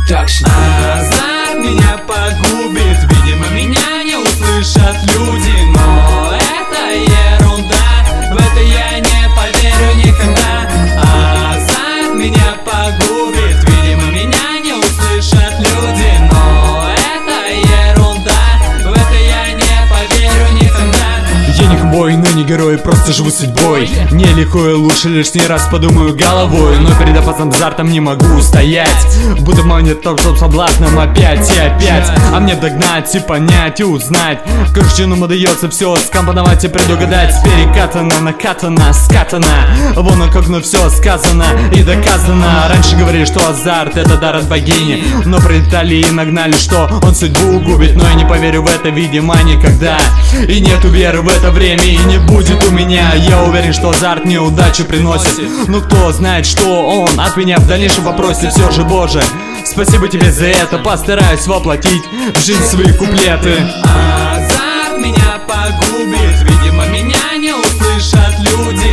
Азарт меня погубит, видимо, меня не услышат люди. Но это ерунда, в это я не поверю никогда. Азарт меня погубит, видимо, меня не услышат люди. Но это ерунда, в это я не поверю никогда. Я не хмбой, но не герой, просто живу судьбой. Не лихой, лучше лишний раз подумаю головой. Но перед опасным азартом не могу устоять, будто манит топ-топ соблазном опять и опять. А мне догнать и понять и узнать, кружчину удается все скомпоновать и предугадать. Перекатано, накатано, скатано, вон как ну все сказано и доказано. Раньше говорили, что азарт это дар от богини, но прилетали и нагнали, что он судьбу губит. Но я не поверю в это, видимо, никогда. И нету веры в это время, и не будет у меня. Я уверен, что азарт неудачу приносит, но кто знает, что он от меня в дальнейшем попросит. Все же, Боже, спасибо тебе за это, постараюсь воплотить в жизнь свои куплеты. Азарт меня погубит, видимо, меня не услышат люди.